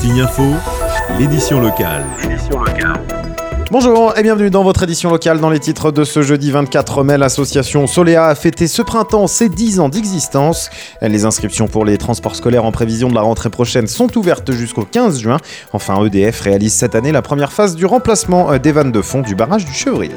Tignes Info, l'édition locale. Bonjour et bienvenue dans votre édition locale. Dans les titres de ce jeudi 24 mai, l'association Solea a fêté ce printemps ses 10 ans d'existence. Les inscriptions pour les transports scolaires en prévision de la rentrée prochaine sont ouvertes jusqu'au 15 juin. Enfin, EDF réalise cette année la première phase du remplacement des vannes de fond du barrage du Chevril.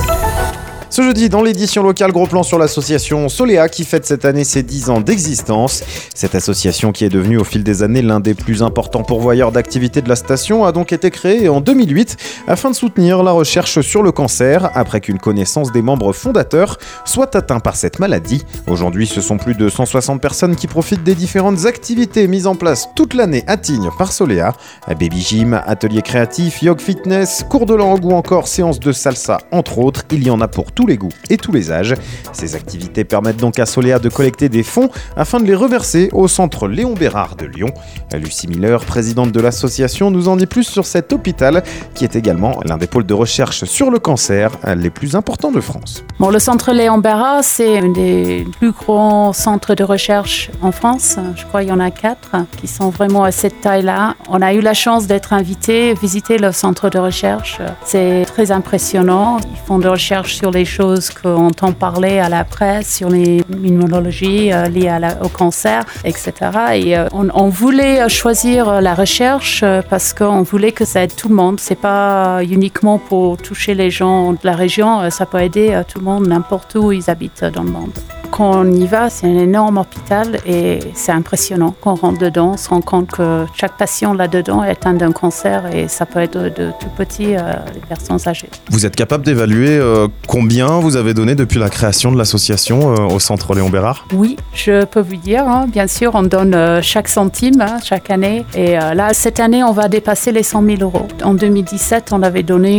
Ce jeudi, dans l'édition locale, gros plan sur l'association Solea qui fête cette année ses 10 ans d'existence. Cette association qui est devenue au fil des années l'un des plus importants pourvoyeurs d'activités de la station a donc été créée en 2008 afin de soutenir la recherche sur le cancer après qu'une connaissance des membres fondateurs soit atteinte par cette maladie. Aujourd'hui, ce sont plus de 160 personnes qui profitent des différentes activités mises en place toute l'année à Tignes par Solea. Baby gym, ateliers créatifs, yoga fitness, cours de langue ou encore séances de salsa entre autres. Il y en a pour tous les goûts et tous les âges. Ces activités permettent donc à Solea de collecter des fonds afin de les reverser au centre Léon Bérard de Lyon. Lucie Miller, présidente de l'association, nous en dit plus sur cet hôpital qui est également l'un des pôles de recherche sur le cancer les plus importants de France. Le centre Léon Bérard, c'est un des plus grands centres de recherche en France. Je crois qu'il y en a 4 qui sont vraiment à cette taille-là. On a eu la chance d'être invités, visiter le centre de recherche. C'est très impressionnant. Ils font des recherches sur les choses qu'on entend parler à la presse, sur l'immunologie liée au cancer, etc. Et on voulait choisir la recherche parce qu'on voulait que ça aide tout le monde. C'est pas uniquement pour toucher les gens de la région, ça peut aider tout le monde, n'importe où ils habitent dans le monde. Quand on y va, c'est un énorme hôpital et c'est impressionnant. Quand on rentre dedans, on se rend compte que chaque patient là-dedans est atteint d'un cancer et ça peut être de tout petit, les personnes âgées. Vous êtes capable d'évaluer combien vous avez donné depuis la création de l'association au centre Léon Bérard ? Oui, je peux vous dire. Bien sûr, on donne chaque centime chaque année. Et là, cette année, on va dépasser les 100 000 euros. En 2017, on avait donné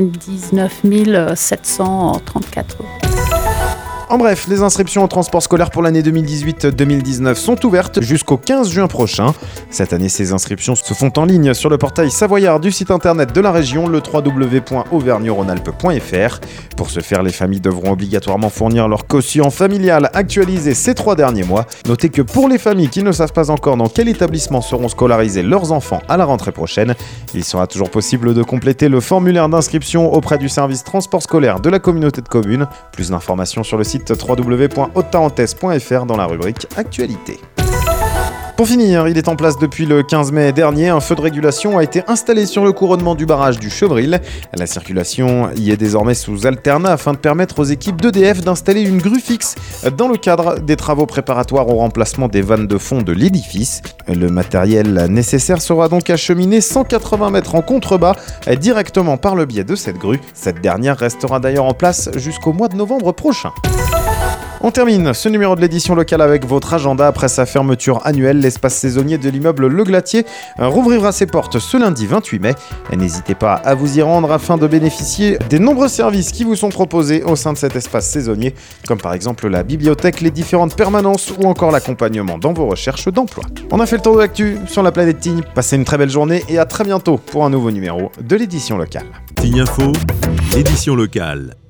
99 734 euros. En bref, les inscriptions au transport scolaire pour l'année 2018-2019 sont ouvertes jusqu'au 15 juin prochain. Cette année, ces inscriptions se font en ligne sur le portail savoyard du site internet de la région, le www.auvergne-rhône-alpes.fr. Pour ce faire, les familles devront obligatoirement fournir leur quotient familial actualisé ces 3 derniers mois. Notez que pour les familles qui ne savent pas encore dans quel établissement seront scolarisés leurs enfants à la rentrée prochaine, il sera toujours possible de compléter le formulaire d'inscription auprès du service transport scolaire de la communauté de communes. Plus d'informations sur le site www.haute-tarentaise.fr dans la rubrique Actualité. Pour finir, il est en place depuis le 15 mai dernier. Un feu de régulation a été installé sur le couronnement du barrage du Chevril. La circulation y est désormais sous alternat afin de permettre aux équipes d'EDF d'installer une grue fixe dans le cadre des travaux préparatoires au remplacement des vannes de fond de l'édifice. Le matériel nécessaire sera donc acheminé 180 mètres en contrebas directement par le biais de cette grue. Cette dernière restera d'ailleurs en place jusqu'au mois de novembre prochain. On termine ce numéro de l'édition locale avec votre agenda. Après sa fermeture annuelle, l'espace saisonnier de l'immeuble Le Glatier rouvrira ses portes ce lundi 28 mai. N'hésitez pas à vous y rendre afin de bénéficier des nombreux services qui vous sont proposés au sein de cet espace saisonnier, comme par exemple la bibliothèque, les différentes permanences ou encore l'accompagnement dans vos recherches d'emploi. On a fait le tour de l'actu sur la planète Tignes. Passez une très belle journée et à très bientôt pour un nouveau numéro de l'édition locale. Tignes Info, l'édition locale.